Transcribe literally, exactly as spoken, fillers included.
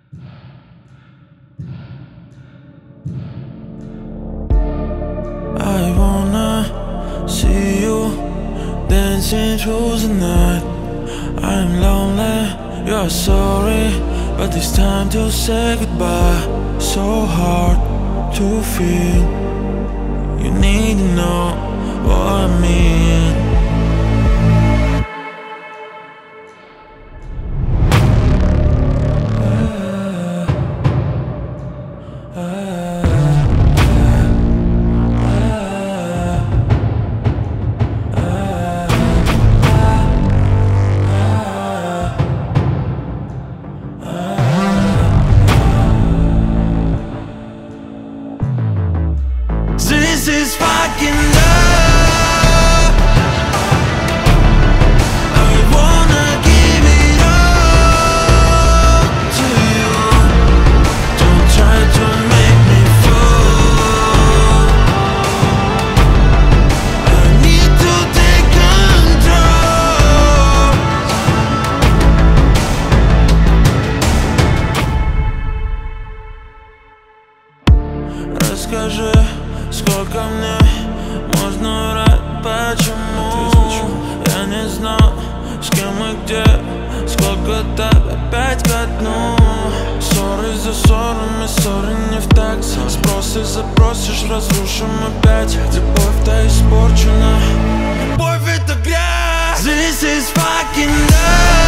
I wanna see you dancing through the night. I'm lonely, you're sorry, but it's time to say goodbye. So hard to feel, you need to know what I mean. This is fucking love. I wanna give it all to you. Don't try to make me fall. I need to take control. Расскажи, сколько мне можно врать, почему я не знал, с кем и где, сколько так опять ко дну. Ссоры за ссорами, ссоры не в такт. Спросы запросишь, разрушим опять. Любовь-то испорчена, любовь это грязь. This is fucking love.